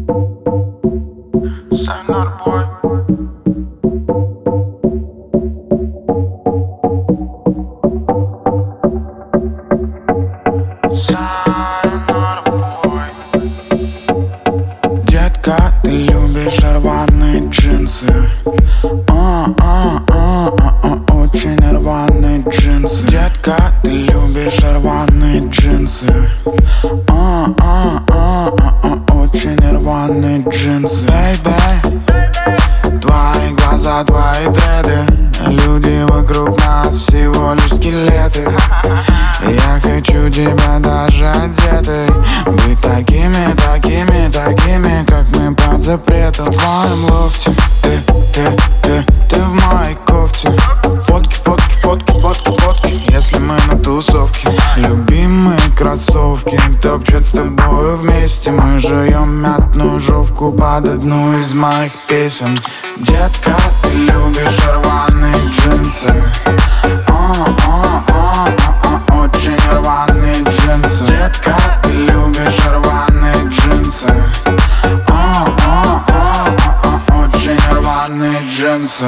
Sayonara boy. Sayonara boy. Детка, ты любишь рваные джинсы. Очень рваные джинсы. Детка, ты любишь рваные джинсы. Очень рваные джинсы. Бэйбэй, твои глаза, твои дреды. Люди вокруг нас всего лишь скелеты. Я хочу тебя даже одетой. Быть такими, такими, такими, как мы под запретом. В твоем лофте ты в моей кофте. Фотки, фотки, фотки, фотки, фотки, если мы на тусовке. Любимые кроссовки топчут с тобою вместе. Мы жуем мятную жовку под одну из моих песен. Детка, ты любишь рваные джинсы. Очень рваные джинсы. Детка, ты любишь рваные джинсы. Очень рваные джинсы.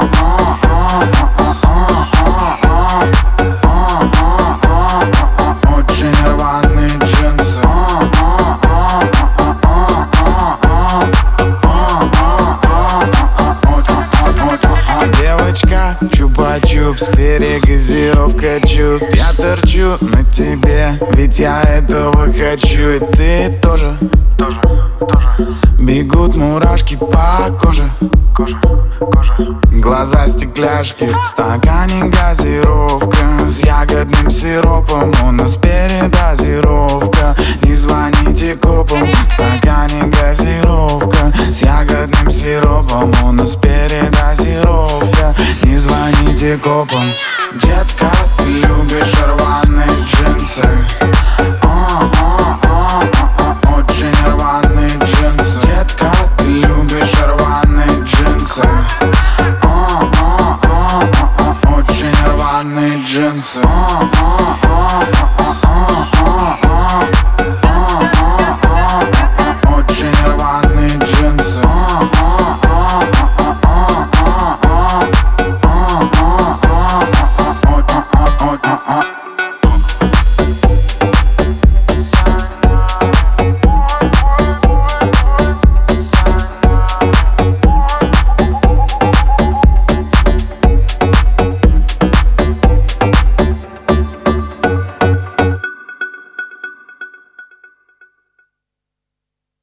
Очень рваные джинсы. Девочка, чупа-чупс, перегазировка чувств. Я торчу на тебе, ведь я этого хочу. И ты тоже. Бегут мурашки по коже. Глаза стекляшки, в стакане газировка с ягодным сиропом. У нас передозировка, не звоните копам. В стакане газировка с ягодным сиропом. У нас передозировка, не звоните копам.